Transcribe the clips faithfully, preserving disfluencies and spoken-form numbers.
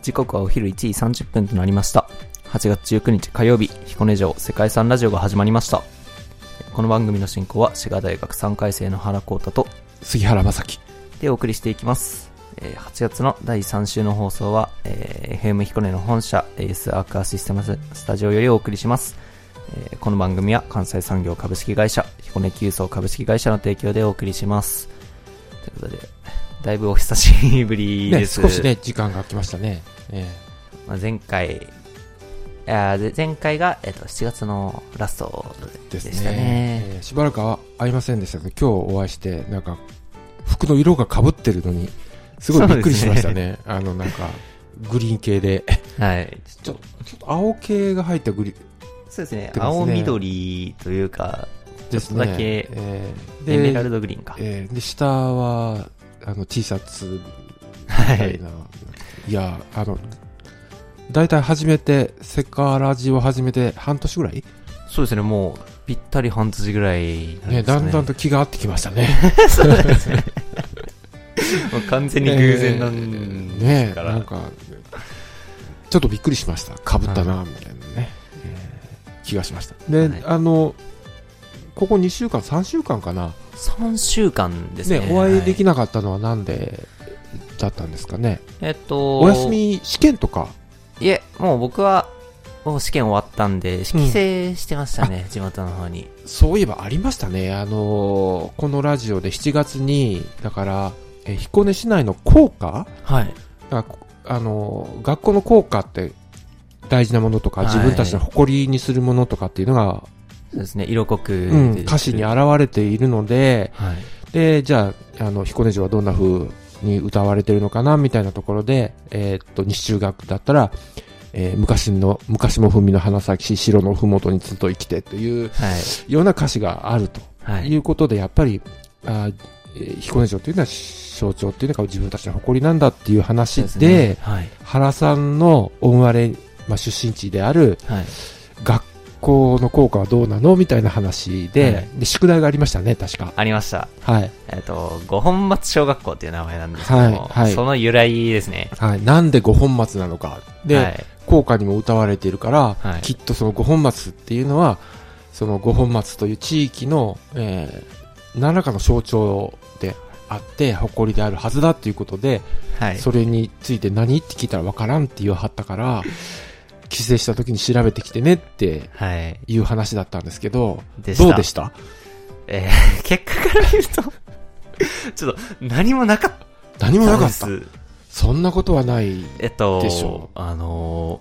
時刻はお昼いちじさんじゅっぷんとなりました。はちがつじゅうくにち火曜日、彦根城世界遺産ラジオが始まりました。この番組の進行は滋賀大学さんかい生の原光太と杉原正樹でお送りしていきます。はちがつのだいさん週の放送は、えー、エフエム 彦根の本社 エーエス アークアシステムスタジオよりお送りします。えー、この番組は関西産業株式会社彦根急走株式会社の提供でお送りします。ということで、だいぶお久しぶりです。 ね、少しね時間が空きましたね。えーまあ、前回あ前回が、えー、としちがつのラストでしたね。ですね、 えー、しばらくは会いませんでしたけど、今日お会いしてなんか服の色が被ってるのにすごいびっくりしました ね, ねあのなんかグリーン系で、はい、ちょっとちょっと青系が入ったグリーン、 そうですね、青緑というかちょっとだけ、えー、エメラルドグリーンか、 えー、で下はあの T シャツみたいな、はい、いやあのだいたい始めてセカラジを始めて半年ぐらい、 そうですね、もうぴったり半年ぐらいなんですね。 ね、だんだんと気が合ってきましたねそうですねもう完全に偶然なんですねから、 ね、なんかちょっとびっくりしました。被ったなみたいなね、えー、気がしました。で、はい、あのここにしゅうかんさんしゅうかんかな、 さんしゅうかんですね。 ね、お会いできなかったのはなんでだったんですかね。 えっとお休み、試験とか。 いえ、もう僕はもう試験終わったんで帰省してましたね、うん、地元の方に。 そういえばありましたね。あのこのラジオでしちがつにだからえ彦根市内の校歌、 はい、 だからあの学校の校歌って大事なものとか、はい、自分たちの誇りにするものとかっていうのが、 そうですね、色濃く、 うん、歌詞に現れているので、はい、でじゃあ、あの彦根城はどんな風に歌われてるのかなみたいなところで、えー、っと西中学だったら、えー、昔の昔も文の花咲し白のふもとにずっと生きてという、はい、ような歌詞があると、はい、いうことで、やっぱりあ、えー、彦根城というのは象徴っていうのが自分たちの誇りなんだっていう話 で, で、ね、はい、原さんのお生まれ、まあ、出身地である、はい、学校の校歌はどうなのみたいな話 で,、はい、で宿題がありましたね。確かありました、 はい、 えー、と五本松小学校っていう名前なんですけども、はいはい、その由来ですね、 はい、なんで五本松なのかで、はい、校歌にも歌われているから、はい、きっとその五本松っていうのはその五本松という地域の、えー、何らかの象徴であって誇りであるはずだっていうことで、はい、それについて何って聞いたら分からんって言わはったから帰省した時に調べてきてねっていう話だったんですけど、はい、どうでした？ えー、結果から言うとちょっと何もなかった何もなかった。そんなことはないでしょう。えっとあの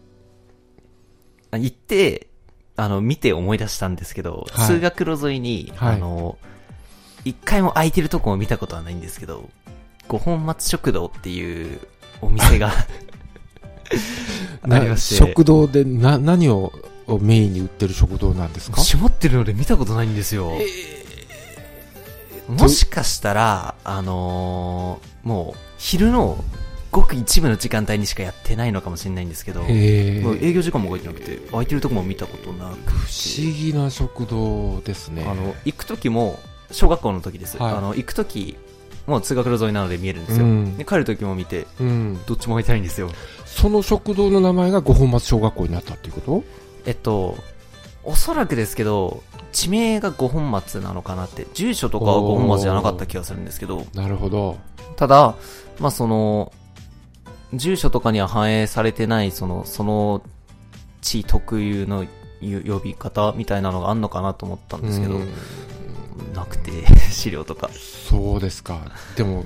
ー、行ってあの見て思い出したんですけど、はい、通学路沿いに、はい、あの一回も空いてるとこを見たことはないんですけど、五本松食堂っていうお店がありまして、 食堂でな何をメインに売ってる食堂なんですか？ 閉まってるので見たことないんですよ、えー、もしかしたらあのー、もう昼のごく一部の時間帯にしかやってないのかもしれないんですけど、えー、もう営業時間も動いてなくて空いてるとこも見たことなくて、 不思議な食堂ですね。 あの行く時も小学校の時です、はい、あの行く時もう通学路沿いなので見えるんですよ、うん、で帰る時も見て、うん、どっちも空いてないんですよ。 その食堂の名前が五本松小学校になったっていうこと？ えっとおそらくですけど地名が五本松なのかなって、住所とかは五本松じゃなかった気がするんですけど。 なるほど。 ただまあその住所とかには反映されてないそのその地特有の呼び方みたいなのがあんのかなと思ったんですけど、うんなくて資料とか。そうですか。でも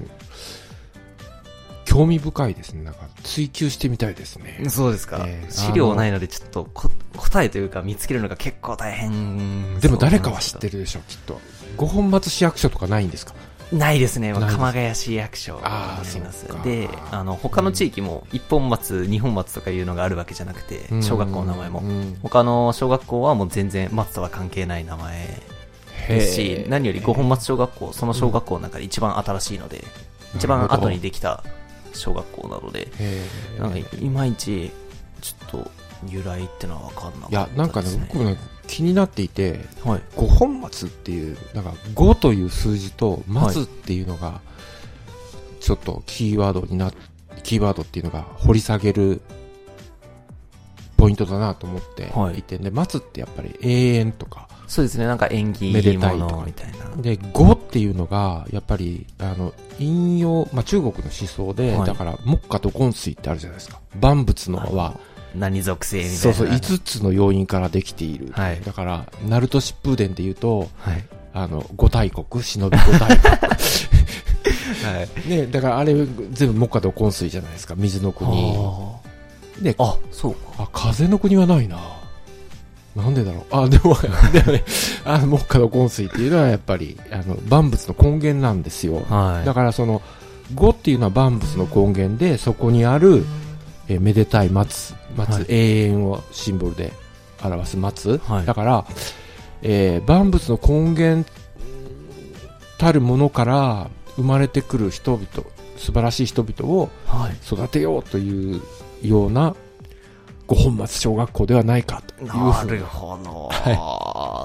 興味深いですね。なんか追求してみたいですね。 そうですか、えー、資料ないのでちょっとこ答えというか見つけるのが結構大変。 でも誰かは知ってるでしょうきっと。五本松市役所とかないんですか？ ないですね。鎌ヶ谷市役所になります。で、あの他の地域も一本松、二本松とかいうのがあるわけじゃなくて、小学校の名前も他の小学校はもう全然松とは関係ない名前ですし、何より五本松小学校、その小学校の中で一番新しいので、一番後にできた小学校なので、なんかいまいちちょっと由来ってのは分かんなかったですね。いや、 なんかね、僕も、ね、気になっていて、はい、五本松っていうなんかごという数字と松っていうのがちょっとキーワードになってキーワードっていうのが掘り下げるポイントだなと思っていて、はい、で松ってやっぱり永遠とかそうですね、なんか縁起めでたいとかみたいな。 で語っていうのがやっぱりあの引用、まあ、中国の思想で、はい、だから木火土金水ってあるじゃないですか。万物のは何属性みたいな。 そうそう、いつつの要因からできている、はい、だからナルト疾風伝でいうと、はい、あの五大国忍び五大国はいね、だからあれ全部木火土金水じゃないですか。水の国で、 あ、そうか。 あ、風の国はないな。なんでだろう。あ、でも、でもね、あの、木火土金水っていうのはやっぱり、あの、万物の根源なんですよ。はい、だからその、語っていうのは万物の根源で、そこにある、えめでたい松、松、はい、永遠をシンボルで表す松。はい、だから、えー、万物の根源たるものから生まれてくる人々、素晴らしい人々を育てようというような、五本松小学校ではないかという。 なるほど。はい。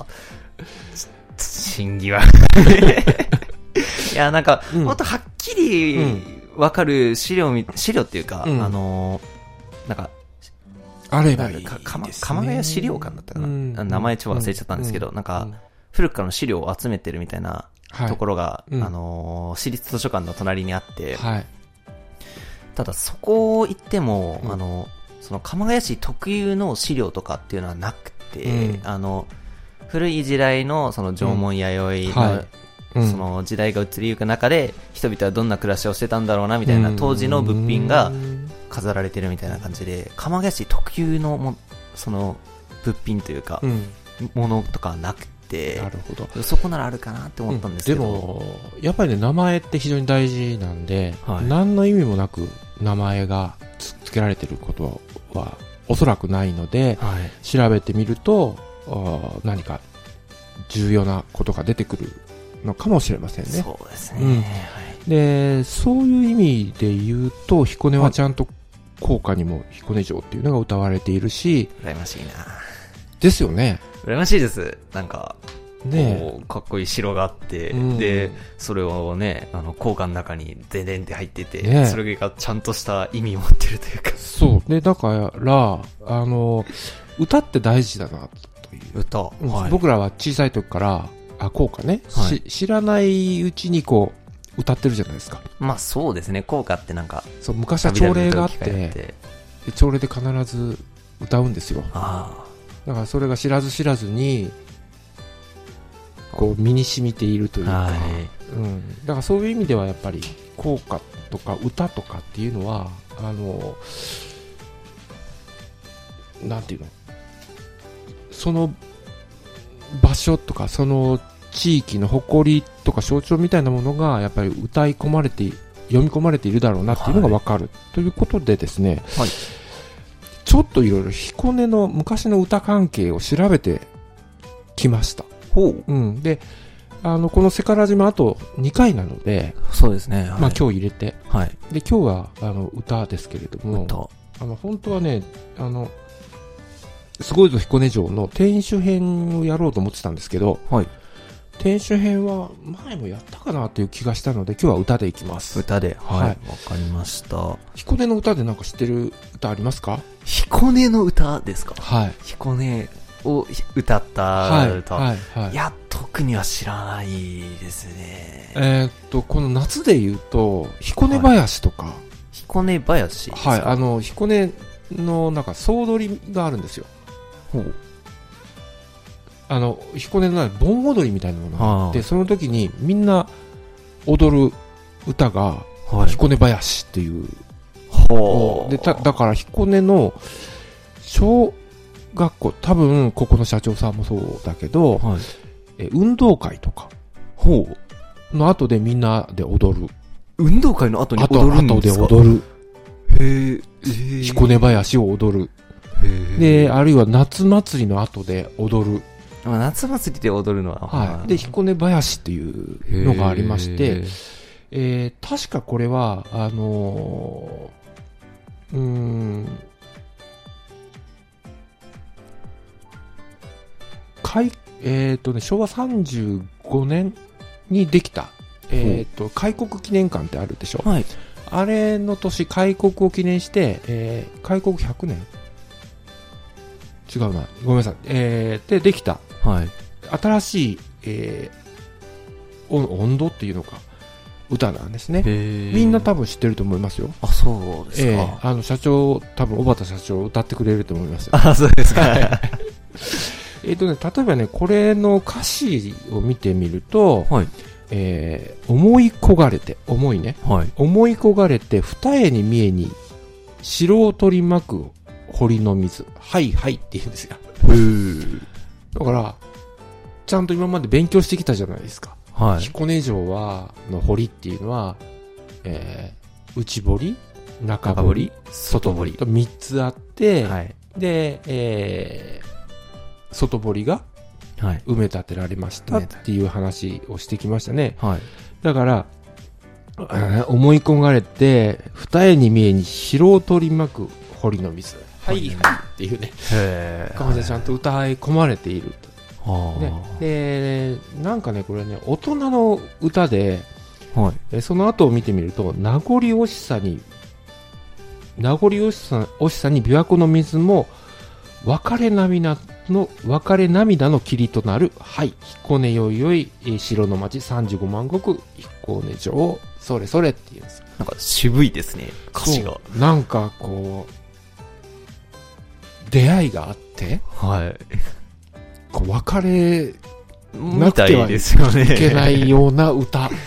真偽は。いや、なんか、うん、もっとはっきりわかる資料、資料っていうか、うん、あのー、なんか、 あればいいですね。 鎌ヶ谷資料館だったかな。うん、名前ちょっと忘れちゃったんですけど、うん、なんか、古くからの資料を集めてるみたいなところが、はい、あのー、私立図書館の隣にあって、はい、ただそこ行っても、うん、あの、その鎌ヶ谷市特有の資料とかっていうのはなくて、うん、あの古い時代のその縄文弥生の、うんはいうん、その時代が移りゆく中で人々はどんな暮らしをしてたんだろうなみたいな当時の物品が飾られてるみたいな感じで、鎌ヶ谷市特有のもその物品というか、うん、ものとかはなくて、 なるほど、 そこならあるかなって思ったんですけど、 うん、でもやっぱりね、名前って非常に大事なんで、はい、何の意味もなく名前がつけられてることはおそらくないので、はい、調べてみると何か重要なことが出てくるのかもしれませんね。 そうですね、 うんはい、でそういう意味で言うと彦根はちゃんと校歌にも彦根城っていうのが歌われているし、 羨ましいな。 ですよね。 羨ましいです。なんかね、かっこいい城があって、うん、でそれをね、あの校歌の中にデデンって入ってて、ね、それがちゃんとした意味を持ってるというか、 そうで、だからあの歌って大事だなという。 歌、 うんはい、僕らは小さい時からあ校歌ね、はい、知らないうちにこう歌ってるじゃないですか。 まあそうですね、校歌ってなんかそう昔は朝礼があって、朝礼で必ず歌うんですよ。あだからそれが知らず知らずにこう身に染みているというか、はいうん、だからそういう意味ではやっぱり校歌とか歌とかっていうのはあのなんていうの、その場所とかその地域の誇りとか象徴みたいなものがやっぱり歌い込まれて読み込まれているだろうなっていうのが分かる、はい、ということでですね、はい、ちょっといろいろ彦根の昔の歌関係を調べてきました。ほう、うん、であのこのセカラジもあとにかいなので、 そうですね、はい、 まあ、今日入れて、 はい、 で今日はあの歌ですけれども、あの本当はね、あのすごいぞ彦根城の天守編をやろうと思ってたんですけど、はい、天守編は前もやったかなという気がしたので今日は歌でいきます。 歌で、はい、わ、はい、かりました。 彦根の歌でなんか知ってる歌ありますか？ 彦根の歌ですか？ はい、 彦根を歌った歌、はいはいはい、いや特には知らないですね。 えー、っとこの夏で言うと彦根林とか、はい、 彦根林ですか？ はい、あの彦根のなんか総取りがあるんですよ。ほう、あの彦根の盆踊りみたいなものがあって、その時にみんな踊る歌が彦根林っていう、はい、でただから彦根の小学校、多分ここの社長さんもそうだけど、はい、え運動会とかほうの後でみんなで踊る。 運動会の後に踊るんですか？ 後で踊る。 へえ。 彦根林を踊る。であるいは夏祭りの後で踊る。 夏祭りで踊るのは、 はい、で彦根林っていうのがありまして、えー、確かこれはあのー、うーん開えーとね、昭和さんじゅうごねんにできた、えーと開国記念館ってあるでしょ、はい、 あれの年、開国を記念して、えー、開国ひゃくねん違うな。ごめんなさい。えー、で、できた。 はい。 新しい、えー、音頭っていうのか、歌なんですね。みんな多分知ってると思いますよ。 あ、そうですか。えー、 あの、社長、多分、小畑社長歌ってくれると思いますよ。 あ、そうですか。 えっとね、例えばね、これの歌詞を見てみると、はい。えー、思い焦がれて、重いね。はい。思い焦がれて、二重に見えに、城を取り巻く堀の水。はいはいって言うんですよ。へー。だから、ちゃんと今まで勉強してきたじゃないですか。はい。彦根城は、の堀っていうのは、えー、内堀、中堀、外堀と三つあって、はい。で、えー、外堀が、はい、埋め立てられましたっていう話をしてきましたね。はい、だから、思い焦がれて、二重に見えに城を取り巻く堀の水。はい、はい、っていうね。へー。感じでちゃんと歌い込まれていると。で, で、なんかね、これね、大人の歌で、はい、その後を見てみると、名残惜しさに、名残惜しさ、惜しさに琵琶湖の水も、別れ涙の、別れ涙の霧となる、はい、彦根よいよい、城の町さんじゅうごまんごく、彦根城、それそれっていうんですよ。 なんか渋いですね、歌詞が。 なんかこう、出会いがあって、はい。こう別れなくてはいけないような歌だな。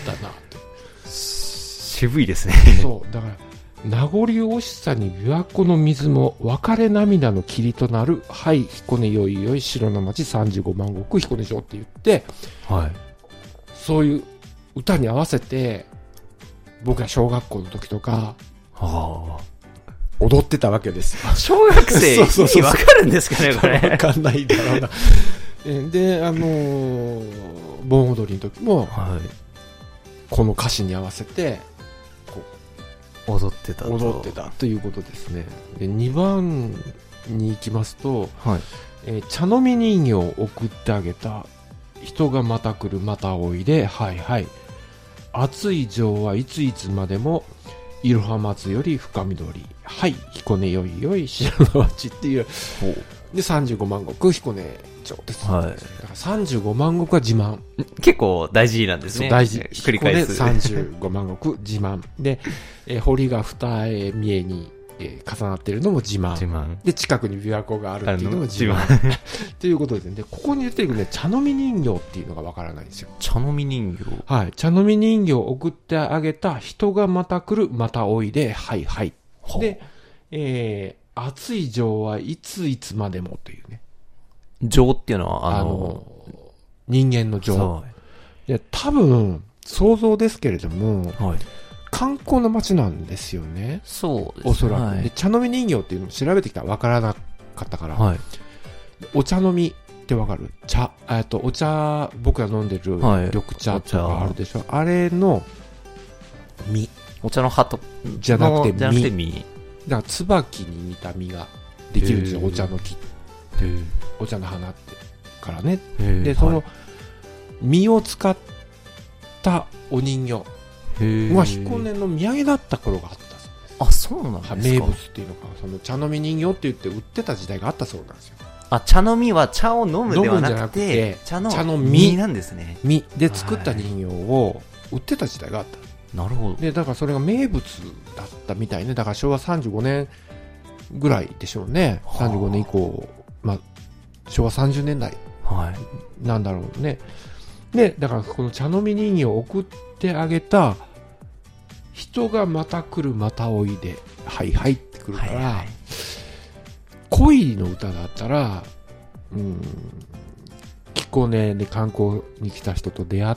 渋いですね。 そう、だから、名残惜しさに琵琶湖の水も別れ涙の霧となる、はい、彦根よいよい城の町さんじゅうごまんごく彦根城って言って、はい、そういう歌に合わせて、僕が小学校の時とか、はあ、踊ってたわけですよ。 小学生そうそうそうそう、意味わかるんですかね、これ。 わかんないだろうな。で、あのー、盆踊りの時も、はい、この歌詞に合わせて、 踊ってたと踊ってたということですね。でにばんに行きますと、はい、えー、茶飲み人形を送ってあげた人がまた来るまたおいで、はいはい、暑い情はいついつまでもいろは松より深緑、はい、彦根よいよい城の町っていうでさんじゅうごまんごく彦根城です、はい、だからさんじゅうごまんごくは自慢、 結構大事なんですね。 大事。 繰り返す。 さんじゅうごまんごく自慢で、えー、堀が二重見えに、えー、重なっているのも自慢。自慢で、近くに琵琶湖があるっていうのも自慢。ということですね。で、ここに出てくるね、茶飲み人形っていうのがわからないんですよ。 茶飲み人形、 はい。茶飲み人形を送ってあげた人がまた来る、またおいで、はいはい。で、えー、暑い情はいついつまでもというね。 情っていうのは、あの、あの人間の情。いや、多分、想像ですけれども、はい、観光の街なんですよね。 そうですね。 おそらく。はい、で、茶飲み人形っていうのを調べてきたら分からなかったから、はい、お茶飲みって分かる？茶、えっと、お茶、僕が飲んでる緑茶とかあるでしょ、はい、あれの実。 お茶の葉と、 じゃなくて実。 じゃなくて実。 だから、椿に似た実ができるんですよ、お茶の木。お茶の花ってからね。で、その、はい、実を使ったお人形が彦根の土産だった頃があったそうです。 あ、そうなんですか。 名物っていうのか、その茶飲み人形って言って売ってた時代があったそうなんですよ。 あ、茶飲みは茶を飲むではなくて、 茶の茶の実なんですね。 実で作った人形を売ってた時代があった。 なるほど。 で、だからそれが名物だったみたいね。だからしょうわさんじゅうごねんぐらいでしょうね。さんじゅうごねん以降、まあ、しょうわさんじゅうねんだいなんだろうね。で、だからこの茶飲み人形を送ってあげた人がまた来るまたおいで、はいはいってくるから、はいはい、恋の歌だったら、うん、彦根で観光に来た人と出会って、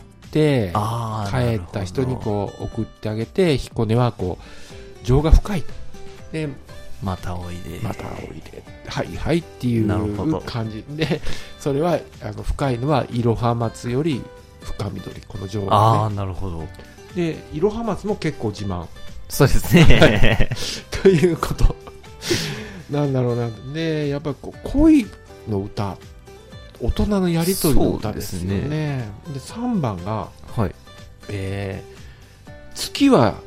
帰った人にこう送ってあげて、彦根はこう、情が深い。で、 またおいで。 またおいで。はいはいっていう感じで、それは、あの、深いのは、いろは松より深緑、この情が、ね。 ああ、なるほど。 で、いろは松も結構自慢。 そうですね。 ということ。なんだろうな。で、やっぱりこう、恋の歌、大人のやりとりの歌ですよね。で、さんばんが、はい。えー、月は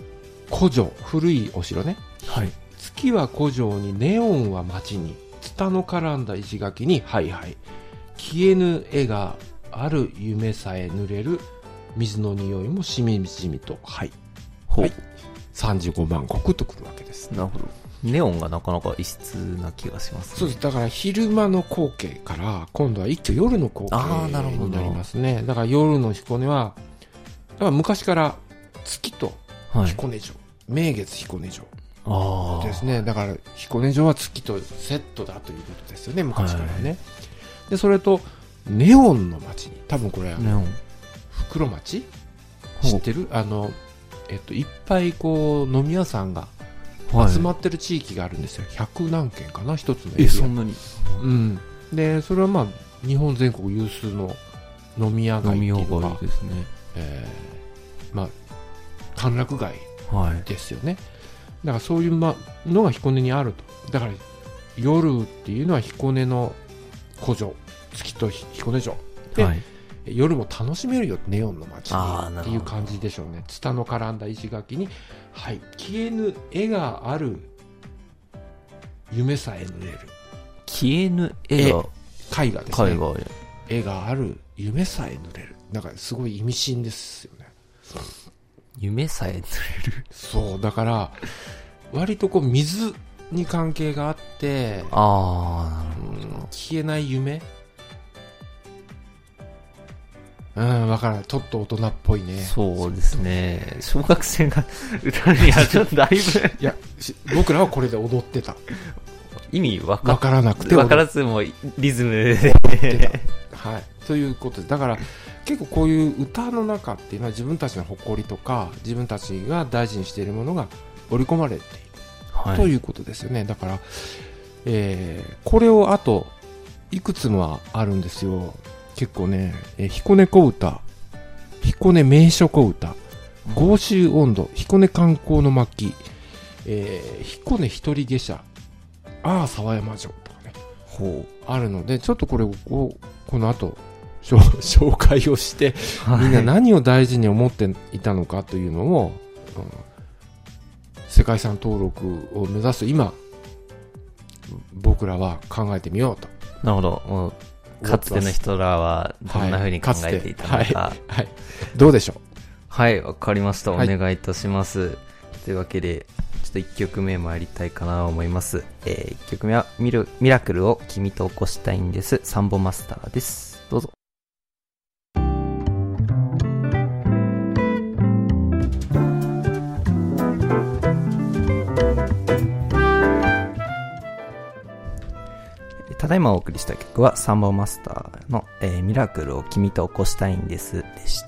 古城、古いお城ね。 はい。 月は古城に、ネオンは街に、ツタの絡んだ石垣に、はいはい。消えぬ絵がある夢さえ濡れる、水の匂いもしみじみと、はい。 ほう。 はい、さんじゅうごまんこくとくるわけです。 なるほど。ネオンがなかなか異質な気がしますね。 そうです。だから昼間の光景から今度は一挙夜の光景になりますね。だから夜の彦根は、だから昔から月と彦根城、はい、名月彦根城あですね。だから彦根城は月とセットだということですよね、昔からね。はい、でそれとネオンの街に、多分これはネオン袋町知ってる？あのえっといっぱいこう飲み屋さんが集まってる地域があるんですよ。ひゃくなんけんかな、一つのエリア。え、そんなに？うん。で、それはまあ、日本全国有数の飲み屋街っていうのが、ですね。えー、まあ、歓楽街ですよね。はい、だからそういう、ま、のが彦根にあると。だから、夜っていうのは彦根の古城、月と彦根城。で、はい、夜も楽しめるよ、ネオンの街にっていう感じでしょうね。ツタの絡んだ石垣に、はい、消えぬ絵がある夢さえ濡れる。 消えぬ絵が絵画ですね。 絵画絵がある夢さえ濡れる。なんかすごい意味深ですよね。 夢さえ濡れる。 そうだから割とこう水に関係があって、 ああ、なるほど。 消えない夢。うん、わからない。ちょっと大人っぽいね。 そうですね。小学生が歌うにはちょっとだいぶいや、僕らはこれで踊ってた。 意味わか、 からなくて。 わからずもリズムで。 はい。ということで、だから結構こういう歌の中っていうのは自分たちの誇りとか、自分たちが大事にしているものが織り込まれている。はい、ということですよね。だから、えー、これをあと、いくつもあるんですよ。結構ね、えー、彦根小歌、彦根名所小歌、甲州音頭、彦根観光の巻、えー、彦根一人下車、ああ沢山城とかね、ほうあるので、ちょっとこれをこの後紹介をして、はい、みんな何を大事に思っていたのかというのを、うん、世界遺産登録を目指す今、僕らは考えてみようと。 なるほど。もうかつての人らはどんな風に考えていたのか、はいはいはい、どうでしょう。 はい、わかりました。お願いいたします、はい、というわけでちょっといっきょくめ参りたいかなと思います、えー、いっきょくめはミルミラクルを君と起こしたいんです。サンボマスターです。どうぞ。ただいまお送りした曲はサンボマスターの、えー、ミラクルを君と起こしたいんですでした。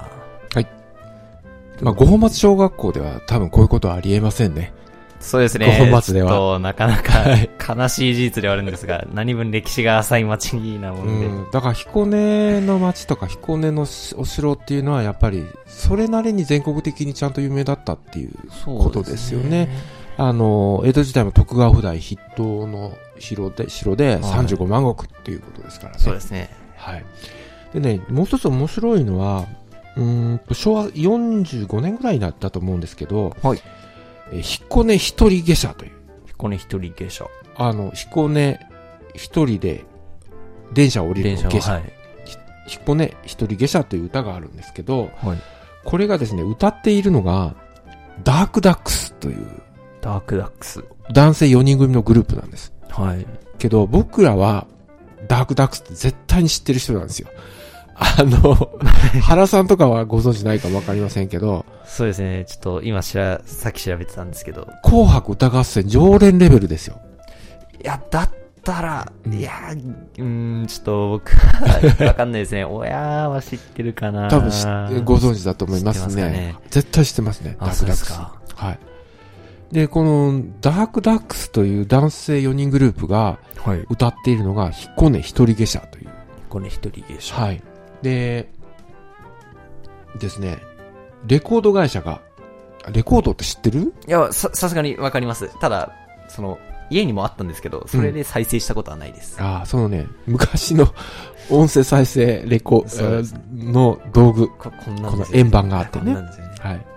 はい。まあ、五本松小学校では多分こういうことはありえませんね。 そうですね。五本松では。となかなか悲しい事実ではあるんですが、何分歴史が浅い町なもんで。 うん、だから彦根の町とか彦根のお城っていうのはやっぱりそれなりに全国的にちゃんと有名だったっていうことですよね。あの江戸時代も徳川譜代筆頭の城で城でさんじゅうごまん石っていうことですからね。 そうですね。 はい。でね、もう一つ面白いのは、うーんと昭和よんじゅうごねんぐらいだったと思うんですけど、はい。え彦根一人下車という。 彦根一人下車。 あの彦根一人で電車を降りる下車。はい。彦根一人下車という歌があるんですけど、はい。これがですね歌っているのがダークダックスという。 ダークダックス。 男性よにん組のグループなんです。 はい。 けど僕らはダークダックスって絶対に知ってる人なんですよ。あの原さんとかはご存知ないか分かりませんけど。 そうですね。ちょっと今しらさっき調べてたんですけど。 紅白歌合戦常連レベルですよ。 いやだったら、うん、いやうーんちょっと僕は分かんないですね。親は知ってるかな。 多分ご存知だと思いますね。知ってますかね。絶対知ってますね。ダークダックス。はい。で、このダークダックスという男性よにんグループが歌っているのが彦根一人下車という。 彦根一人下車。 はい。で、ですね、レコード会社が、レコードって知ってる？ いや、さ、さすがにわかります。ただ、その、家にもあったんですけど、それで再生したことはないです。 うん、ああ、そのね、昔の音声再生レコの道具、こ, こんなんですよね、この円盤があってね。こんなんですよね。はい。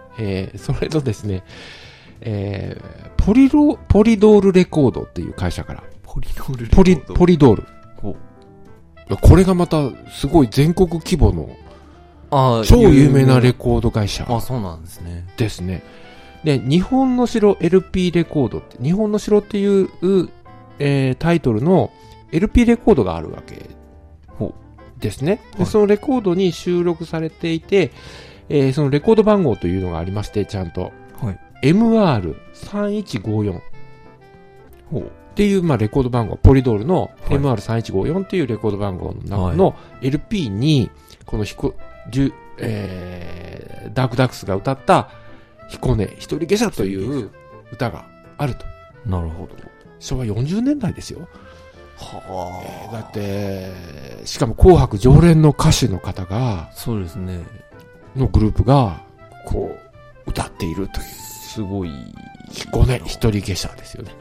えー、それとですね、えー、ポリロ、ポリドールレコードっていう会社から。 ポリドールレコードポリ、ポリドール。これがまた、すごい全国規模の、あ超有名なレコード会社。 あ、そうなんですね。 ですね。で、日本の城 エルピー レコードって、日本の城っていう、えー、タイトルの エルピー レコードがあるわけですね。で、そのレコードに収録されていて、えー、そのレコード番号というのがありまして、ちゃんと。はい、エムアールさんいちごよん っていう、まあ、レコード番号、ポリドールの エムアールさんいちごよん っていうレコード番号の中の エルピー に、このひこ、えー、ダークダックスが歌った彦根一人下車という歌があると。 なるほど。 しょうわよんじゅうねんだいですよ。 はあ、 えー、だって、しかも紅白常連の歌手の方が、 そうですね。 のグループが、こう、歌っているという。 すごい。 彦根一人下車ですよね。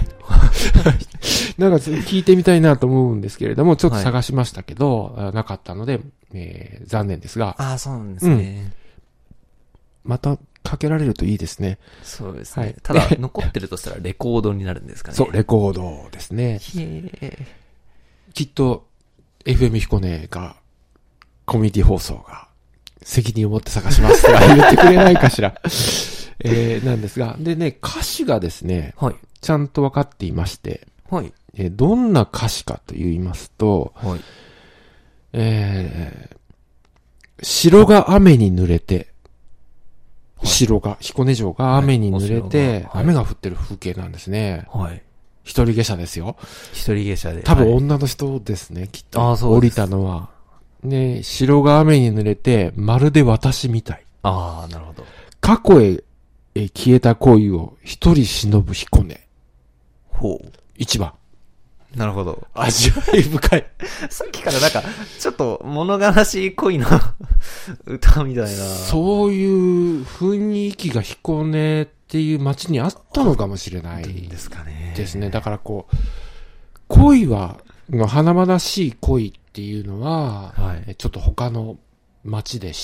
なんか聞いてみたいなと思うんですけれども、ちょっと探しましたけど、はい、なかったので、えー、残念ですが。 ああ、そうなんですね、 うん。またかけられるといいですね。 そうですね。はい、ただ、残ってるとしたらレコードになるんですかね。 そう、レコードですね。 へきっと、エフエム 彦根が、コミュニティ放送が、責任を持って探しますとか言ってくれないかしら。えー、なんですが。でね、歌詞がですね、はい、ちゃんと分かっていまして、はい、えー、どんな歌詞かと言いますと、はい、えー、城が雨に濡れて、はい、城が、彦根城が雨に濡れて、はい、雨が降ってる風景なんですね。はい。一人下車ですよ。 一人下車で。 多分女の人ですね、はい、きっと。ああ、そうです。降りたのは。ね、城が雨に濡れて、まるで私みたい。 ああ、なるほど。 過去へ、え消えた恋を一人忍ぶ彦根。 ほう。 一番。 なるほど。 味わい深い。 さっきからなんか、ちょっと物悲しい恋の歌みたいな。 そういう雰囲気が彦根っていう街にあったのかもしれない。 ですかね。 ですね。だからこう、恋は、華々しい恋っていうのは、はい、ちょっと他の街でして、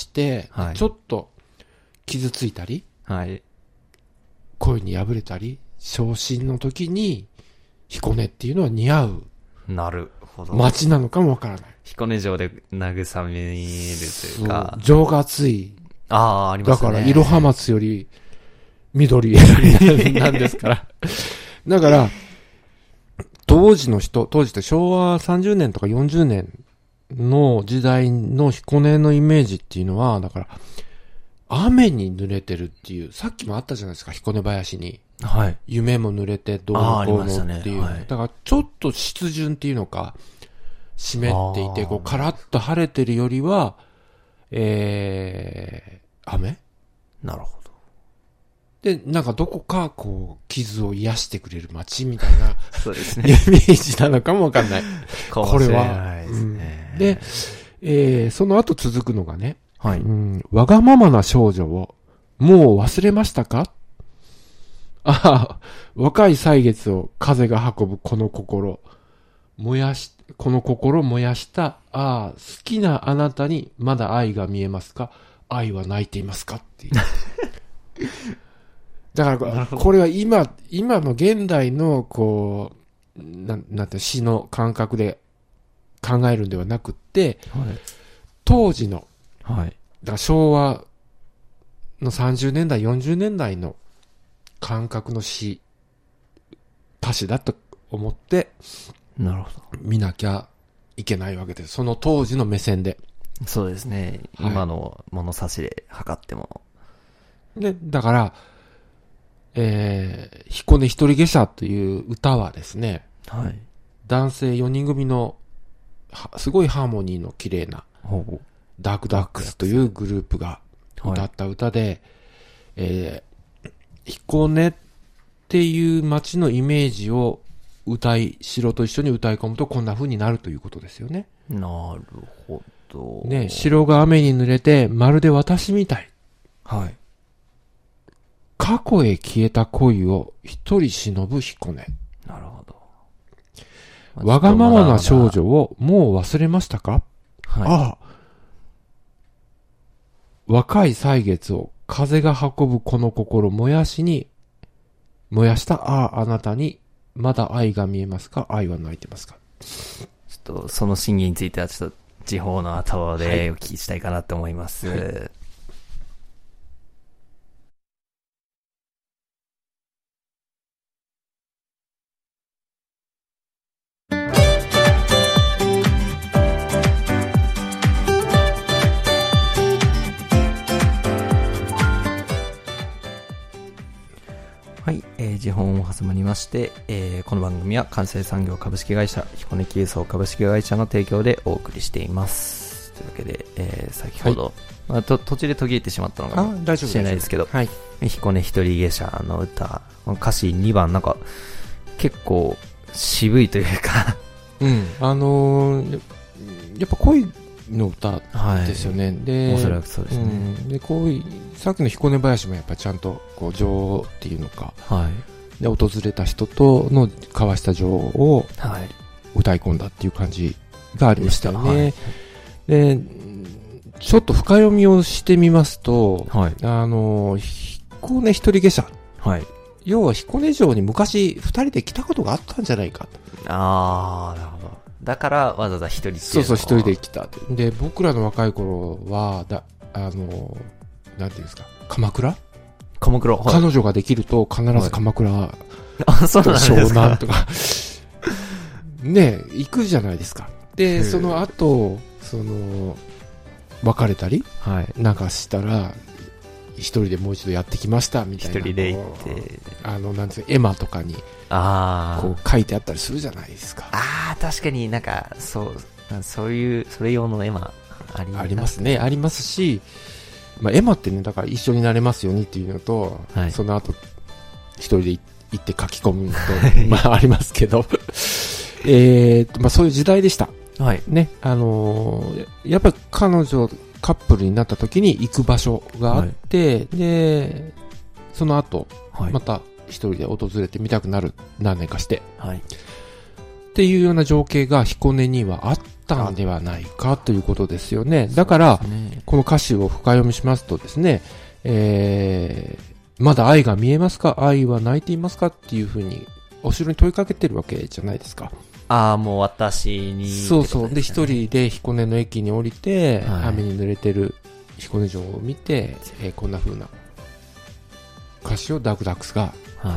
はい、ちょっと傷ついたり、はい、恋に破れたり、昇進の時に、彦根っていうのは似合う。 なるほど。 街なのかもわからない。 彦根城で慰めるというか。 情が熱い。 ああ、ありますね。 だから、いろは松より緑なんですから。だから、当時の人、当時って昭和さんじゅうねんとかよんじゅうねんの時代の彦根のイメージっていうのは、だから、雨に濡れてるっていう、さっきもあったじゃないですか、彦根林に。はい。夢も濡れてどうのこうのっていう。ねはい、だからちょっと湿潤っていうのか、湿っていて、こうカラッと晴れてるよりは、えー、雨？ なるほど。 で、なんかどこかこう、傷を癒してくれる街みたいな、 そうですね。 イメージなのかもわかんない。 かもしれないですね。 うん、で、えー、その後続くのがね、はい。うん、わがままな少女を、もう忘れましたか？ああ、若い歳月を風が運ぶこの心、燃やし、この心燃やした、ああ、好きなあなたにまだ愛が見えますか？愛は泣いていますか？っていう。だから、これは今、今の現代の、こう、なん、なんて詩の感覚で考えるんではなくって、はい、当時の、はい。だから昭和のさんじゅうねんだい、よんじゅうねんだいの感覚の詩、歌詞だと思って、 なるほど。 見なきゃいけないわけです。その当時の目線で。 そうですね。はい、今の物差しで測っても。 で、だから、えー、彦根一人下車という歌はですね、はい。男性よにん組の、すごいハーモニーの綺麗な、ダークダックスというグループが歌った歌で、はい、えー、彦根っていう街のイメージを歌い、城と一緒に歌い込むとこんな風になるということですよね。 なるほど。 ね、城が雨に濡れてまるで私みたい。はい。過去へ消えた恋を一人忍ぶ彦根。 なるほど。 わがままな少女をもう忘れましたか？はい。ああ。若い歳月を風が運ぶこの心燃やしに、燃やした、ああ、あなたに、まだ愛が見えますか？愛は泣いてますか？ ちょっと、その審議については、ちょっと、時報の後でお聞きしたいかなと思います。はいはいはい、えー、時報を挟まりまして、えー、この番組は関西産業株式会社彦根キ輸送株式会社の提供でお送りしています。というわけで、えー、先ほど、はい、まあ、と途中で途切れてしまったのかもしれないですけど、はい、彦根一人下車の歌、歌詞にばんなんか結構渋いというかうん、あのー、やっぱ恋の歌ですよね。はい、で、 おそらくそうですね。うん、 で、こういうさっきの彦根林もやっぱりちゃんとこう情っていうのか、はい、で訪れた人との交わした情を歌い込んだっていう感じがありましたよね。はい、で、ちょっと深読みをしてみますと、はい、あの彦根一人下車、はい、要は彦根城に昔二人で来たことがあったんじゃないかと。 ああ、なるほど。だからわざわざ一人っていうのそうそう一人で来た。で僕らの若い頃はだあのなんていうんですか、鎌倉鎌倉、はい、 彼女ができると必ず鎌倉、はい、 あ、そうなんですか。 湘南とかね行くじゃないですか。でその後その別れたり、はい、なんかしたら一人でもう一度やってきましたみたいな、 一人で行ってあのなんていうか絵馬とかにあこう書いてあったりするじゃないですか。 ああ、確かになんかそうそういうそれ用の絵馬あります、 ありますね。ありますし、まあ、絵馬ってねだから一緒になれますようにっていうのと、はい、その後一人で行って書き込むとまあありますけどえー、まあそういう時代でした。はい。ね、あのー、やっぱり彼女カップルになった時に行く場所があって、はい、でその後、はい、また一人で訪れてみたくなる、何年かして、はい、っていうような情景が彦根にはあったんではないかということですよね。だから、ね、この歌詞を深読みしますとですね、えー、まだ愛が見えますか？愛は泣いていますか？っていうふうにお城に問いかけてるわけじゃないですか。 ああ、もう私に、 そうそう。で、一人で彦根の駅に降りて、はい、雨に濡れてる彦根城を見て、えー、こんな風な歌詞をダークダックスが、はい、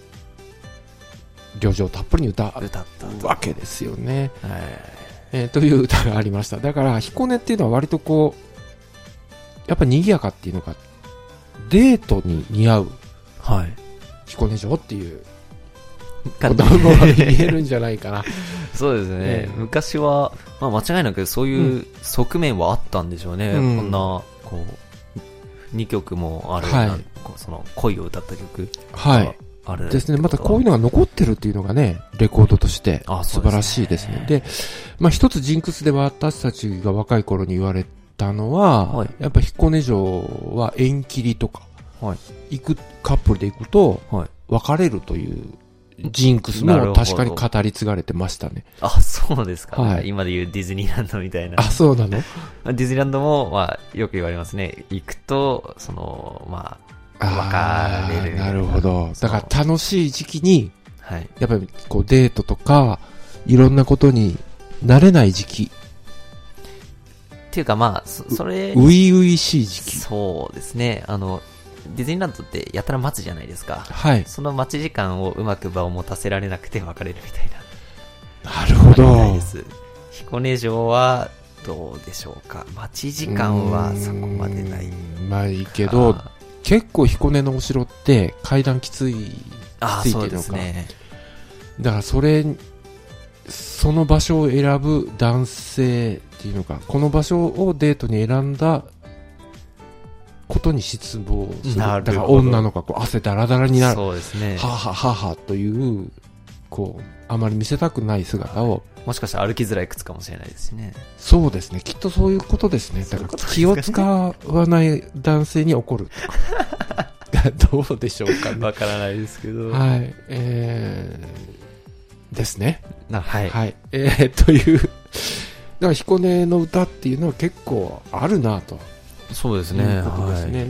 旅情たっぷりに歌うわけですよね。はい、えー、という歌がありました。だから彦根っていうのは割とこう、やっぱ賑やかっていうのがデートに似合う、はい、彦根城っていう言葉が言えるんじゃないかな。 そうですね、えー、昔は、まあ、間違いなくそういう側面はあったんでしょうね、うん、こんなこうにきょくもある、はい、その恋を歌った曲があるですね。またこういうのが残ってるっていうのがね、レコードとして素晴らしいですね。で、まあ、一つジンクスで私たちが若い頃に言われたのは、はい、やっぱ彦根城は縁切りとか、はい、行くカップルで行くと別れるというジンクスも確かに語り継がれてましたね。 あ、そうですか、はい、今でいうディズニーランドみたいな。 あ、そうなの？ ディズニーランドも、まあ、よく言われますね。行くと、その、まあ、別れる。 なるほど。だから楽しい時期に、はい、やっぱりこうデートとか、いろんなことに慣れない時期。 っていうかまあ、そ, それ。 うい々しい時期。 そうですね。あの、ディズニーランドってやたら待つじゃないですか。 はい。 その待ち時間をうまく場を持たせられなくて別れるみたいな。なるほど。 彦根城はどうでしょうか。待ち時間はそこまでない。 まあいいけど、結構彦根のお城って階段きつい、 あきついっていうのか。そうですね。だからそれ、その場所を選ぶ男性っていうのか、この場所をデートに選んだことに失望する。だから女の子がこう汗だらだらになる。 そうですね。 ははははという、こう、あまり見せたくない姿を。 もしかしたら歩きづらい靴かもしれないですね。 そうですね。きっとそういうことですね。だから気を使わない男性に怒るとか。どうでしょうかね。 わからないですけど。 はい。えー、ですね。 はい。 はい。えー、という。だから彦根の歌っていうのは結構あるなと。 そうですね。 いうことですね。はい、で、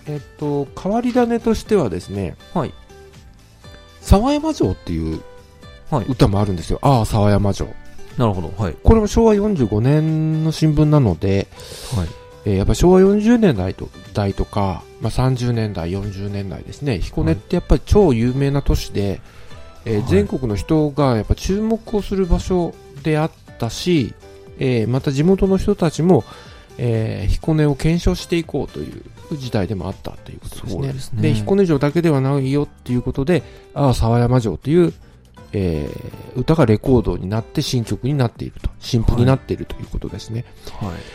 えっと、変わり種としてはですね、 はい。 沢山城っていう歌もあるんですよ。ああ、沢山城。 なるほど。はい。 これもしょうわよんじゅうごねんの新聞なので、 はい。 えー、やっぱしょうわよんじゅうねんだいと、代とか、まあ、さんじゅうねんだい、よんじゅうねんだいですね。彦根ってやっぱり超有名な都市で、えーはい、全国の人がやっぱ注目をする場所であったし、えー、また地元の人たちも、えー、彦根を検証していこうという時代でもあったということですね。そうですね。で、彦根城だけではないよっていうことで、ああ、沢山城という、えー、歌がレコードになって新曲になっていると、新譜になっているということですね。はい。はい、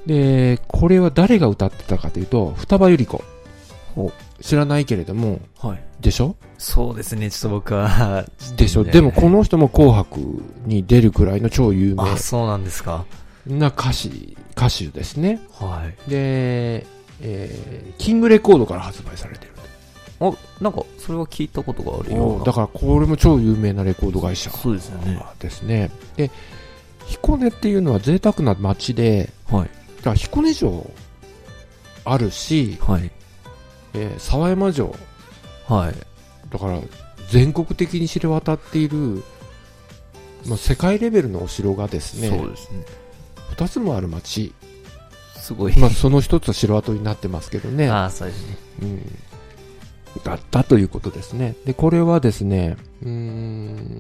で、これは誰が歌ってたかというと、双葉百合子。知らないけれども、はい。でしょ？ そうですね、ちょっと僕は。 でしょ？でもこの人も紅白に出るくらいの超有名。 あ、そうなんですか。 な歌手、歌手ですね。 はい。 で、えー、キングレコードから発売されてる。 あ、なんか、それは聞いたことがあるような。 だからこれも超有名なレコード会社。 そうですよね。 ですね。で、彦根っていうのは贅沢な街で、はい。だから彦根城あるし、はい。えー、沢山城。はい。だから、全国的に知れ渡っている、まあ、世界レベルのお城がですね、 そうですね。 二つもある町。 すごい。 まあ、その一つは城跡になってますけどね。 ああ、そうですね。 うん。だったということですね。で、これはですね、うーん、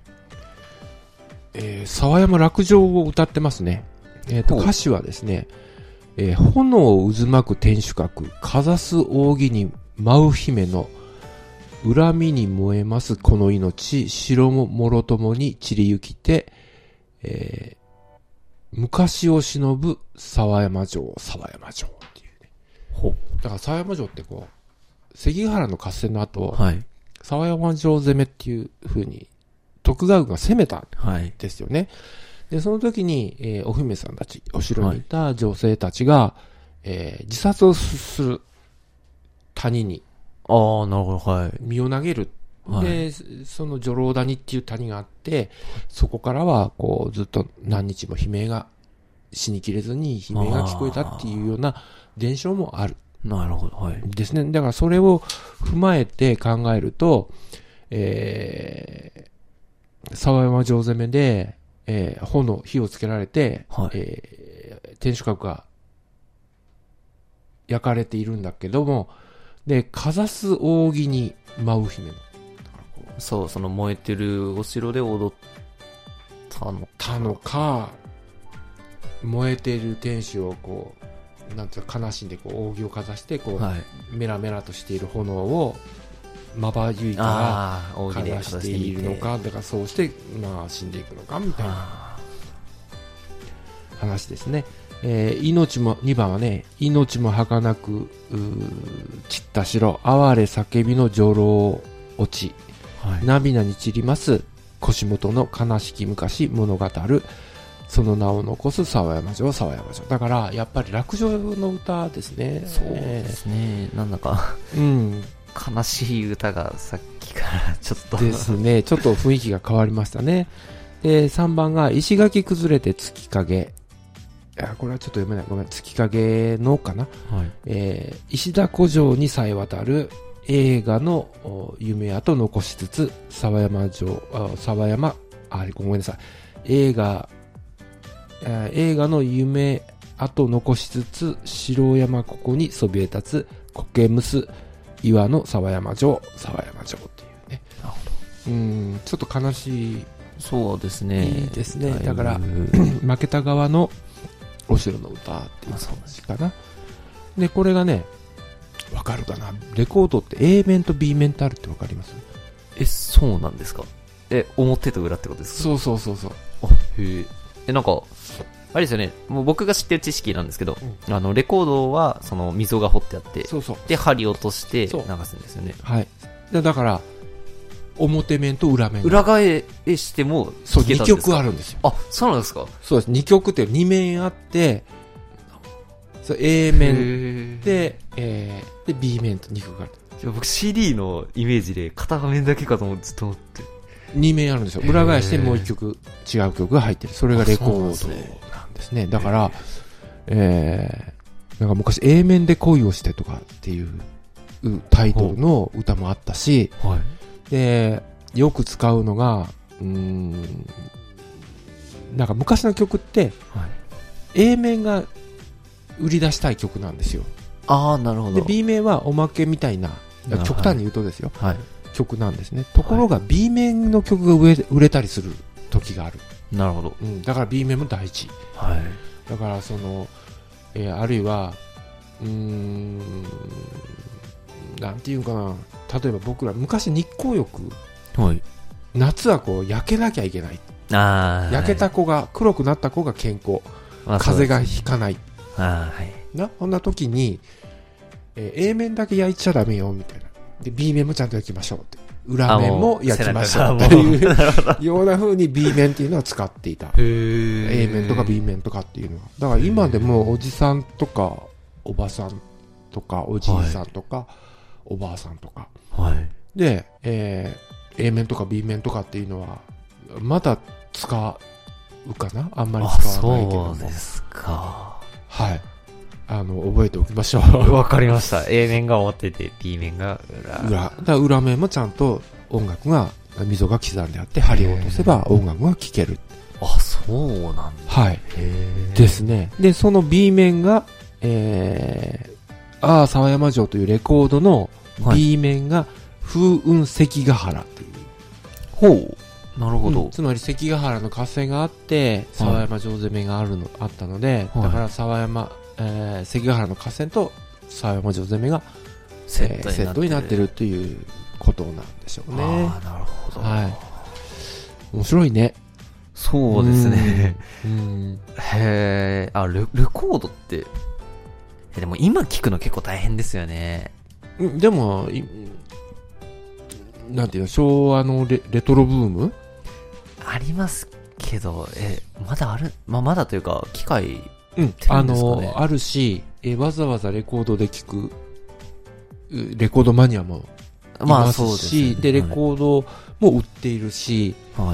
えー、沢山落城を歌ってますね。えっと、歌詞はですね、えー、炎を渦巻く天守閣、かざす扇に舞う姫の、恨みに燃えますこの命、城も諸ともに散りゆきて、えー、昔を忍ぶ沢山城、沢山城っていうね。ほだから沢山城ってこう、関ヶ原の合戦の後、はい、沢山城攻めっていう風に、徳川軍が攻めたんですよね。はい、で、その時に、えー、お姫さんたち、お城にいた女性たちが、はい、えー、自殺をする谷に、 ああ、なるほど、はい。 身を投げる。はい、で、その女郎谷っていう谷があって、そこからは、こう、ずっと何日も悲鳴が、死にきれずに悲鳴が聞こえたっていうような伝承もある。 なるほど、はい。 ですね。だからそれを踏まえて考えると、えー、沢山城攻めで、えー、炎、火をつけられて、はい、えー、天守閣が焼かれているんだけども、で、かざす扇に舞う姫の。 そう、その燃えてるお城で踊ったのか。 たのか、燃えている天守をこう、なんていうか悲しんでこう扇をかざして、こう、はい、メラメラとしている炎を、まばゆいからかざしているのか、だからそうして、まあ死んでいくのか、みたいな話ですね。えー、命も、にばんはね、命も儚く、散った城、哀れ叫びの女郎落ち、はい、涙に散ります、腰元の悲しき昔物語る、その名を残す沢山城、沢山城。だから、やっぱり落城の歌ですね。 そうですね。なんだか、うん。悲しい歌がさっきからちょっと。 ですね。ちょっと雰囲気が変わりましたね。で、さんばんが、石垣崩れて月影。これはちょっと読めない。ごめん。月影のかな、はい、えー、石田古城にさえ渡る映画の夢跡残しつつ、沢山城、あ沢山、あ、ごめんなさい。映画、映画の夢跡残しつつ、城山ここにそびえ立つ苔むす岩の沢山城、沢山城っていうね。なるほど。うん、ちょっと悲しい。 そうですね。 いいですね。だから、負けた側のお城の歌っていう感じかな。で、これがね、わかるかな？レコードって A 面と B 面ってあるってわかります？ え、そうなんですか？え、表と裏ってことですか？ そうそうそうそう。 あ、へえ。え、なんか、あれですよね、もう僕が知ってる知識なんですけど、うん、あの、レコードは、その、溝が掘ってあって、 そうそう。 で、針落として流すんですよね。 はい。だから、表面と裏面。 裏返してもそう、にきょくあるんですよ。 あ、そうなんですか？ そうです。にきょくってに面あって、そう A 面で、えー、で B 面とにきょくある。 じゃあ僕 シーディー のイメージで片面だけかと思ってずっと思って。 に面あるんですよ。裏返してもういっきょく違う曲が入ってる。それがレコードなんですね。だから、えー、 なんか昔 A 面で恋をしてとかっていうタイトルの歌もあったし、はい、で、よく使うのが、うーん、なんか昔の曲って、はい、A 面が売り出したい曲なんですよ。 ああ、なるほど。 で、B 面はおまけみたいな、極端に言うとですよ、はい、曲なんですね。ところが B 面の曲が売れ、売れたりする時がある。 なるほど。 うん、だから B 面も大事。はい。だからその、えー、あるいは、うーん、なんていうかな、例えば僕ら昔日光浴、はい、夏はこう焼けなきゃいけない。あ、焼けた子が、はい、黒くなった子が健康、まあ、風邪がひかない。あ、はい、な、そんな時に、えー、A 面だけ焼いちゃダメよみたいな。で B 面もちゃんと焼きましょうって。裏面も焼きましょうっていうような風に B 面っていうのは使っていた。A 面とか B 面とかっていうのは。だから今でもおじさんとかおばさんとかおじいさんとか、はい、おばあさんとか、はい、で、えー、A 面とか B 面とかっていうのはまだ使うかな、あんまり使わないけども。 そうですか。 はい。あの、覚えておきましょう。 わかりました。A 面が表で B 面が裏。 裏。だから裏面もちゃんと音楽が、溝が刻んであって針を落とせば音楽が聴ける。 あ、そうなんだ。 はい。ですね。で、その B 面が、えー、ああ、沢山城というレコードの B 面が風雲関ヶ原という。 ほう。なるほど、 うん、つまり関ヶ原の合戦があって沢山城攻めがあるの、はい、あったので、はい、だから沢山、えー、関ヶ原の合戦と沢山城攻めがセット、えー、セットになってるということなんでしょうね。 ああ、なるほど。はい。 面白いね。 そうですね。うん、へえ。あ、レ、レコードって、でも今聞くの結構大変ですよね。 でも、なんていうの、昭和の レ, レトロブームありますけど、え、まだある、まあ、まだというか、機械、 うん、あの、あるし、え、わざわざレコードで聞く、レコードマニアもいますし、まあそうですね、で、レコードも売っているし、はい。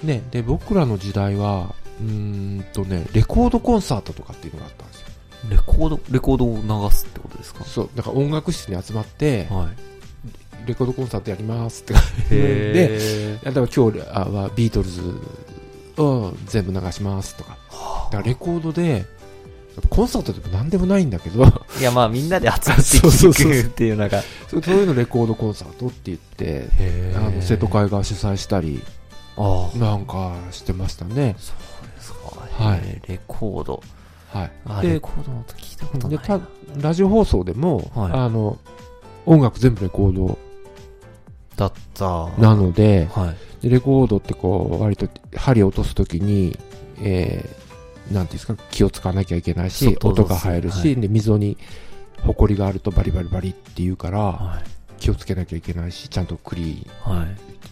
ね、で、僕らの時代は、うーんとね、レコードコンサートとかっていうのがあったんですよ。 レコード、レコードを流すってことですか？ そう、だから音楽室に集まって、はい。レコードコンサートやりますって感じで、例えば今日はビートルズを全部流しますとか。だからレコードで、コンサートでも何でもないんだけど。 いや、まあみんなで集まって聴くっていうのが。 そういうのレコードコンサートって言って、あの生徒会が主催したり、なんかしてましたね。 そうですか。はい。レコード。はい。あ、レコードの音聞いたことないな。で、 たラジオ放送でも、はい、あの、音楽全部レコード。 だったなので、はい、でレコードってこう割と針を落とすときに、えー、なんていうんですか、気を使わなきゃいけないし、音が入るし、はい、で溝にホコリがあるとバリバリバリって言うから、はい、気をつけなきゃいけないし、ちゃんとクリーン、はい、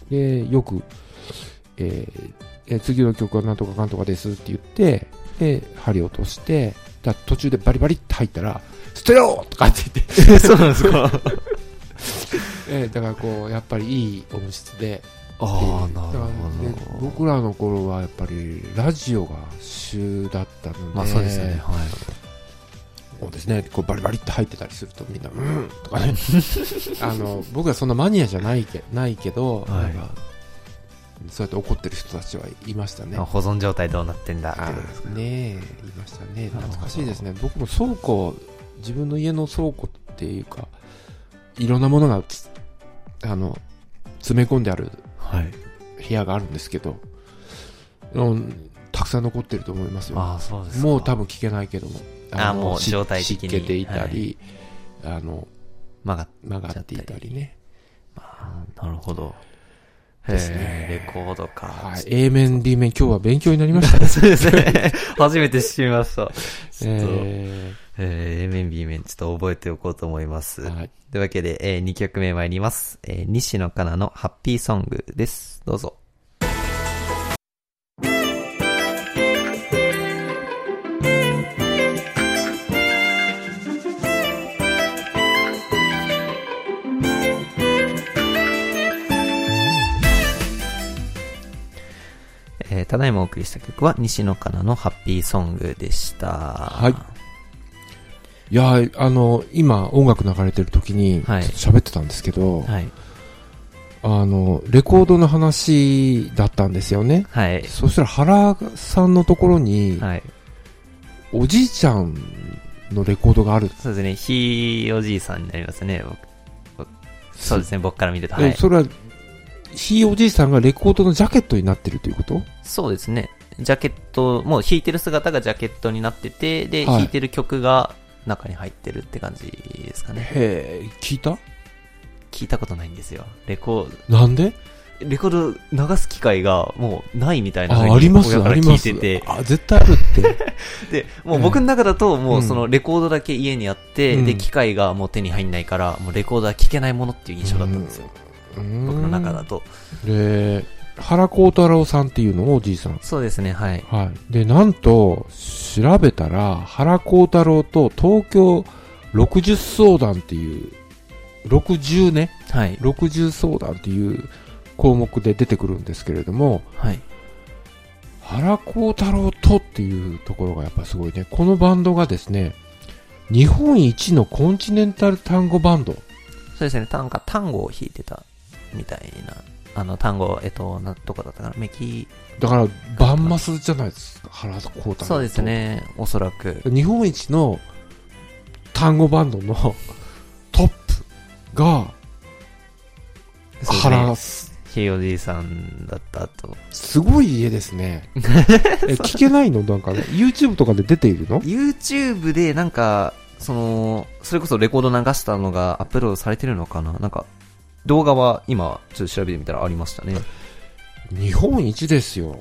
でよく、えーえー、次の曲はなんとかかんとかですって言ってで針を落として、だ途中でバリバリって入ったらステレオとかって言ってそうなんですかえー、だからこうやっぱりいい音質で、 ああ、なるほど。 僕らの頃はやっぱりラジオが主だったので、 まあそうですね、はい。 そうですね、こうバリバリって入ってたりするとみんなうんとかねあの僕はそんなマニアじゃないけないけど、はい、なんかそうやって怒ってる人たちはいましたね。 保存状態どうなってんだってことですかね。えいましたね。懐かしいですね。僕も倉庫、自分の家の倉庫っていうかいろんなものがあの詰め込んである部屋があるんですけど、はい、うん、たくさん残ってると思いますよ。 ああ、そうですか。 もう多分聞けないけども、 ああ、もう状態的に湿気ていたり、はい、あの曲が曲がっていたりね。 まあ、なるほどですね。レコードか。 はい。A 面、B 面、今日は勉強になりましたね。 そうですね。初めて知りました。ちょっと、えーえー、A 面、B 面、ちょっと覚えておこうと思います。はい。というわけで、えー、にきょくめ参ります。えー、西野カナのハッピーソングです。どうぞ。えー、ただいまお送りした曲は西野カナのハッピーソングでした。はい。 いや、あの、今音楽流れてる時に、喋ってたんですけど、はい、あの、レコードの話だったんですよね。はい。そしたら原さんのところに、はい、おじいちゃんのレコードがある。 そうですね。ひいおじいさんになりますね。僕そうですね。僕から見ると。はい。 それは、ひいおじいさんがレコードのジャケットになってるということ？ そうですね。ジャケット、もう弾いてる姿がジャケットになってて、で、はい、弾いてる曲が中に入ってるって感じですかね。 へえ、聞いた？ 聞いたことないんですよ。レコード。なんで？ レコード流す機会がもうないみたいな風に親から聞いてて。あ、絶対あるって。 で、もう僕の中だともうそのレコードだけ家にあって、うん、で、機械がもう手に入んないから、もうレコードは聴けないものっていう印象だったんですよ。僕の中だと。 で、原幸太郎さんっていうのをおじいさん。 そうですね、はい。 はい。で、なんと、調べたら、原幸太郎と東京ろくじゅう相談っていう、ろくじゅうね。はい。ろくじゅう相談っていう項目で出てくるんですけれども、はい。原幸太郎とっていうところがやっぱすごいね。このバンドがですね、日本一のコンチネンタル単語バンド。 そうですね、なんか単語を弾いてたみたいな。あの単語、えっと、な、どこだったかな、メキ。 だから、バンマスじゃないですか、原幸太郎。 そうですね、おそらく。 日本一の単語バンドのトップが、原、 ひいおじいさんだったと。 すごい家ですね。え、聞けないのなんかね、YouTube とかで出ているの？ YouTube でなんか、その、それこそレコード流したのがアップロードされてるのかな、なんか、動画は今ちょっと調べてみたらありましたね。 日本一ですよ。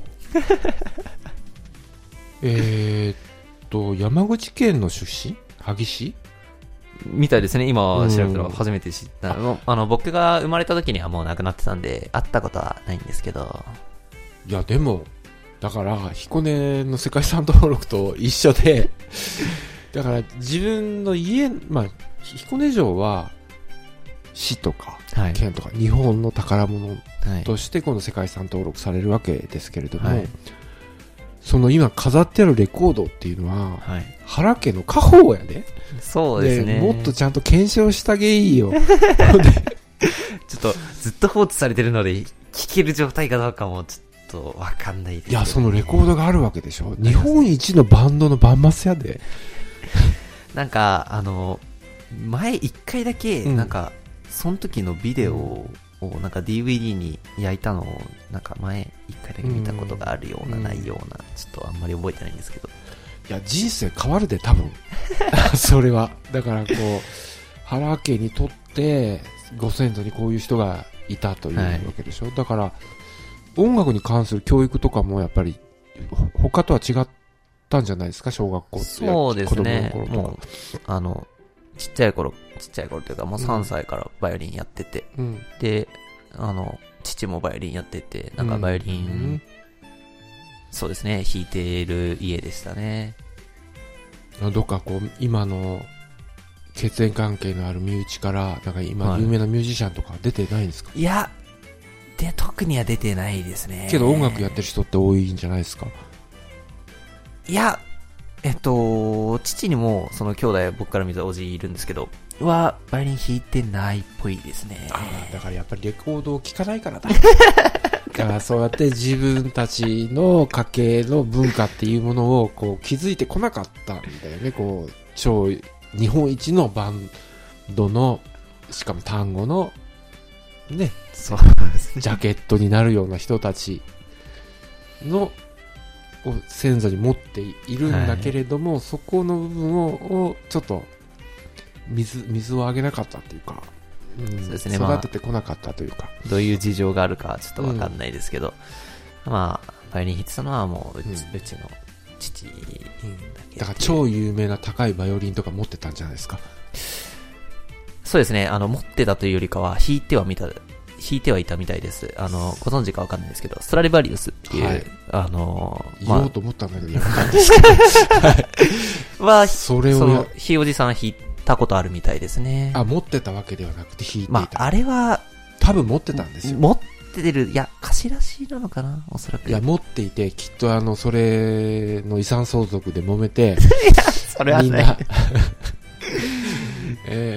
えっと山口県の出身？萩市みたいですね。今調べたら初めて知った。ああの僕が生まれた時にはもう亡くなってたんで会ったことはないんですけど。 いやでもだから彦根の世界遺産登録と一緒でだから自分の家、まあ彦根城は市とか県とか日本の宝物としてこの世界遺産登録されるわけですけれども、はい、その今飾ってあるレコードっていうのは、はい、原家の家宝やで。 そうですね。 もっとちゃんと検証したげいいよ。ちょっとずっと放置されてるので聴ける状態かどうかもちょっとわかんないです、ね。 いやそのレコードがあるわけでしょ。日本一のバンドのバンマスやで。 なんかあの前一回だけなんか、うんその時のビデオをなんか ディーブイディー に焼いたのをなんか前一回だけ見たことがあるようなないようなちょっとあんまり覚えてないんですけど、 いや人生変わるで多分それはだからこう原家にとってご先祖にこういう人がいたというわけでしょ、はい、だから音楽に関する教育とかもやっぱり他とは違ったんじゃないですか小学校って。 そうですね。子供の頃とかもうあのちっちゃい頃、ちっちゃい頃というかもうさんさいからバイオリンやってて、うん、で、あの、父もバイオリンやってて、なんかバイオリン、うん、そうですね、弾いてる家でしたね。 どっかこう、今の血縁関係のある身内から、なんか今有名なミュージシャンとか出てないんですか？ はい、いや、で、特には出てないですね。 けど音楽やってる人って多いんじゃないですか？ いや、えっと、父にも、その兄弟、僕から見たおじいるんですけど、は、バイオリン弾いてないっぽいですね。 ああ、だからやっぱりレコードを聴かないからだ。だからそうやって自分たちの家系の文化っていうものをこう気づいてこなかったんだよね。こう、超、日本一のバンドの、しかも単語の、ね、 そうですね。 ジャケットになるような人たちの、を先祖に持っているんだけれども、はい、そこの部分ををちょっと水水をあげなかったっていうか、うん、そうですね、育ててこなかったというか、 まあ、どういう事情があるかちょっと分かんないですけど、うん、まあバイオリン弾いてたのはもううち、うん、うちの父だけ、 だから超有名な高いバイオリンとか持ってたんじゃないですか。 そうですね、あの持ってたというよりかは弾いてはみた弾いてはいたみたいです。あの、ご存知かわかんないですけど、ストラディバリウスっていう、はい、あの、 まあ、言おうと思ったんだけど、やめたんですけど。 はい。は、それを、その、ひいおじさん弾いたことあるみたいですね。 あ、持ってたわけではなくて弾いていた。まあ、あれは、 多分持ってたんですよ。 持ってる、いや、貸し出しなのかな、おそらく。 いや、持っていて、きっとあの、それの遺産相続で揉めて、 いや、それはない。 みんな、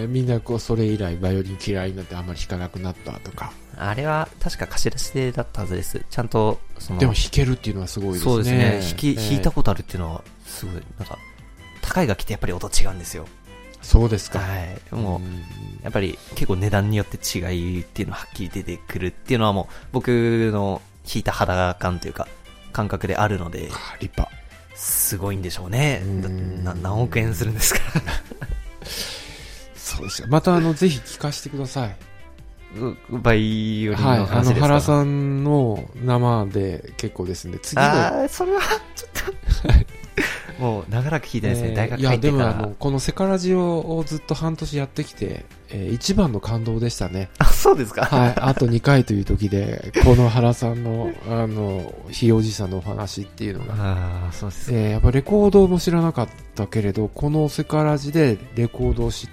ー、みんなこうそれ以来バイオリン嫌いになってあんまり弾かなくなったとか。 あれは確か貸し出しでだったはずです。ちゃんとそのでも弾けるっていうのはすごいですね。 そうですね。弾き、えー、弾いたことあるっていうのはすごいなんか高い楽器ってやっぱり音違うんですよ。 そうですか。 はい。もう、うん、やっぱり結構値段によって違いっていうのははっきり出てくるっていうのはもう僕の弾いた肌感というか感覚であるので。 立派。すごいんでしょうね。だってな何億円するんですから。 そうですよ。またあのぜひ聞かせてください。 バイオリンの話ですか。 はい、あの原さんの生で結構ですんで、次の。 ああ、それはちょっと。もう長らく聞いてないですね、えー、大学入ってから。 いや、でもあの、このセカラジオをずっと半年やってきて、えー、一番の感動でしたね。 あ、そうですか。 はい。あとにかいという時で、この原さんの、あの、ひいおじさんのお話っていうのが。 ああ、そうですね。えー、やっぱレコードも知らなかったけれど、このセカラジでレコードを知って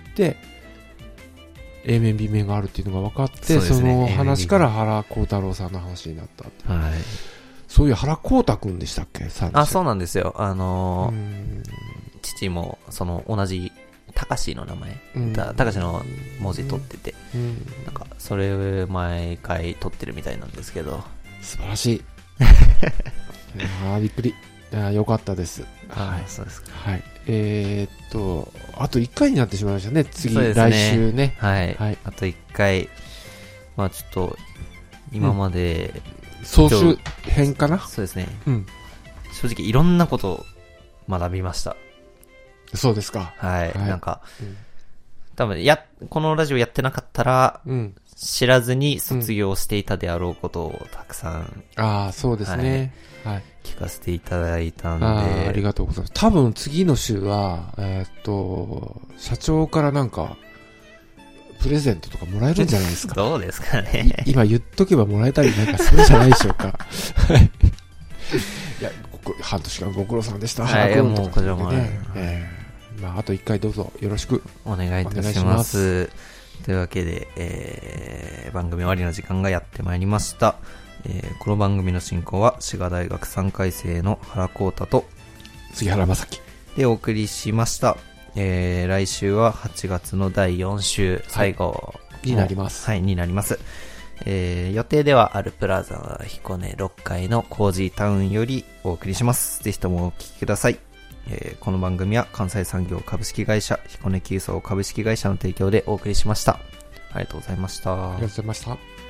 、A 面 B 面があるっていうのが分かって、 そ,、ね、その話から原幸太郎さんの話になったって。はい。そういう原幸太くんでしたっけ？ あ、そうなんですよ。あのー、父もその同じ高志の名前、高志の文字取ってて、うん、なんかそれ毎回取ってるみたいなんですけど、 素晴らしい。ああ、びっくり。あ、よかったです。 はい、そうですか。 はい。えー、っとあといっかいになってしまいましたね。次、ね、来週ね。 はい。はい、あといっかい。まあちょっと今まで、 うん、総集編かな。 そうですね。うん。正直いろんなことを学びました。 そうですか。 はい。はい、なんか、うん、多分やこのラジオやってなかったら、うん、知らずに卒業していたであろうことをたくさん、うん、 ああ、そうですね。はい。はい、 聞かせていただいたんで。 あ, ありがとうございます。多分次の週は、えー、っと、社長からなんか、プレゼントとかもらえるんじゃないですか。 どうですかね。 今言っとけばもらえたりなんかするんじゃないでしょうか。はい。いや、半年間ご苦労さんでした。 はい、もうこちらもね。 えー、まあ、あといっかいどうぞよろしくお願いいたします。というわけで、えー、番組終わりの時間がやってまいりました。えー、この番組の進行は滋賀大学さんかい生の原幸太と杉原正樹でお送りしました。えー、来週ははちがつのだいよん週最後、 はい、になります。 はい、になります。えー、予定ではアルプラザ彦根ろっかいのコージータウンよりお送りします。ぜひともお聞きください。えー、この番組は関西産業株式会社彦根急走株式会社の提供でお送りしました。ありがとうございました。 ありがとうございました。